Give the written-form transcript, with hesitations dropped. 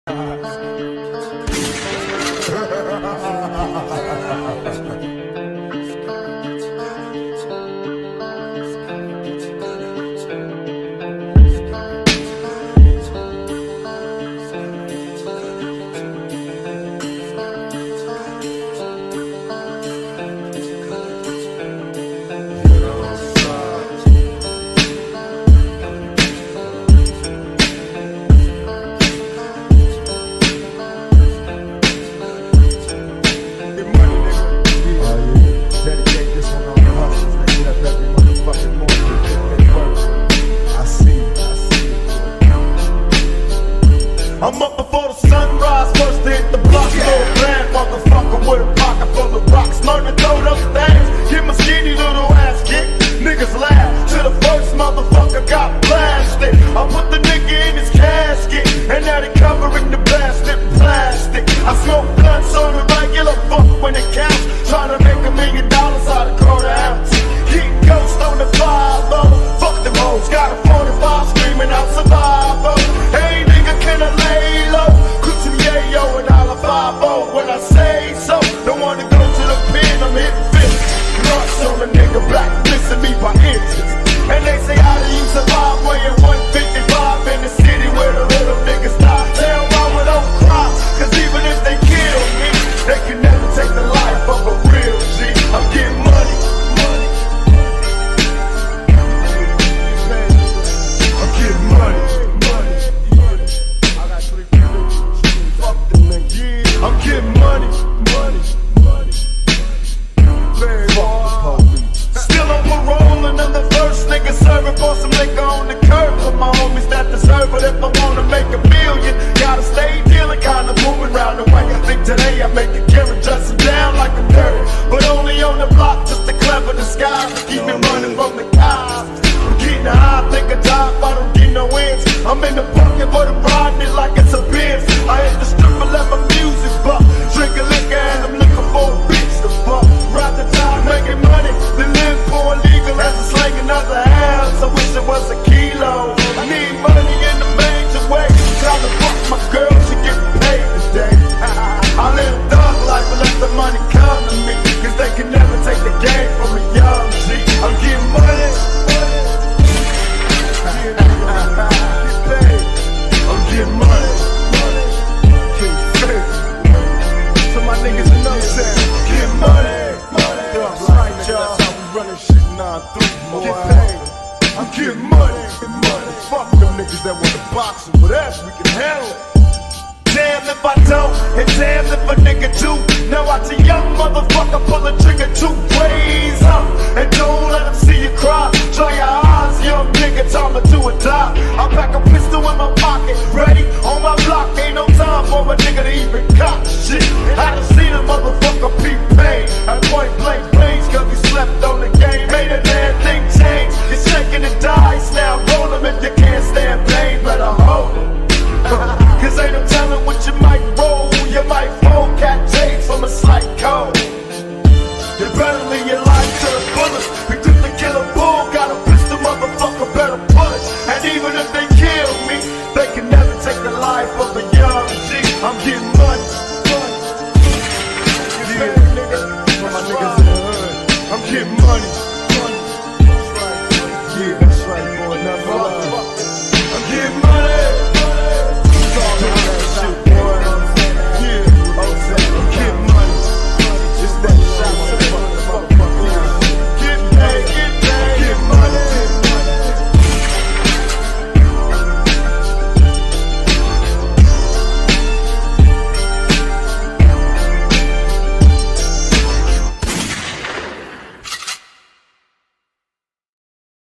I'm up before the sunrise, first to hit the block. Little bad motherfucker with a pocket full of rocks. Learn to throw those things, get my skinny little ass kicked. Niggas laugh till the first motherfucker got blasted. I put the nigga in his casket, and now they covering the blasted plastic. I smoke blunts on the regular, fuck when it counts. Trying to make $1 million out of quarter ounce. Getting ghost on the 5-0. Fuck them hoes, got a 45 screaming out survival. Hey nigga, can I lay low? Put some yayo and all a 5-0 when I say so. Don't wanna go to the pen, I'm hitting fists. Nuts on a nigga, black missing me by inches. And they say how do you survive weighing 155 in the city where the little niggas die? Tell mama don't cry, cause even if they kill me, they can never take the life of a real G. I'm getting money, money. I'm getting money, money, money. I got 3 people. Fuck the nigga. I'm getting money, money, money. Fuck the police. Still on parole and I'm the first nigga serving for some liquor on the curb. For my homies that deserve it. If I wanna make $1 million, gotta stay dealing, kinda moving round the way. I think today I make a carrot, dressing down like a nerd, but only on the block just to clever disguise to keep me running from the cops. I'm getting high, think I die if I don't get no ends. I'm in the pocket, but I'm riding it like it's a Benz. I hit the strip and let my music bump, drinking liquor and I'm looking for a bitch to fuck. Ride the time making money, then live poor legal as a slang another house. I wish it was a kilo. I need money in a major way. Trying to fuck my girl, she get paid today. I live thug life and let the money come to me, cause they can never take the game from a young G. I'm getting money. I'm getting money. So my niggas know that. Get money. That's right, y'all. That's how we running shit 9-3, boy. Get paid. I'm getting money. Fuck them niggas that want to box and whatever, we can handle it. Damn if I don't, and damn if a nigga do. Now watch a young motherfucker pull a trigger 2 ways up, and don't let him see you cry. Dry your eyes, young nigga, time to do or die. I pack a pistol in my pocket, ready on my